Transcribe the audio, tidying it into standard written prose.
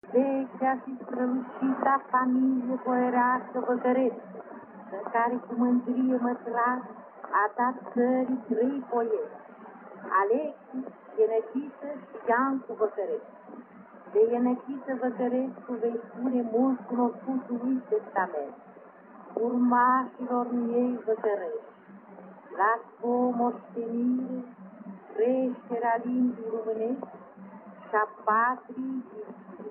Vechea și strălucita familie boierească văcărească, în care cu mândrie mătras a dat țării 3 poeți, Alexis, Ienechiță și Iancu Văcărescu. De Ienechiță Văcărescu vei spune mult cunoscutul testament, urmașilor ei Văcărești. Las o moștenire, creșterea limbii românești și a patriei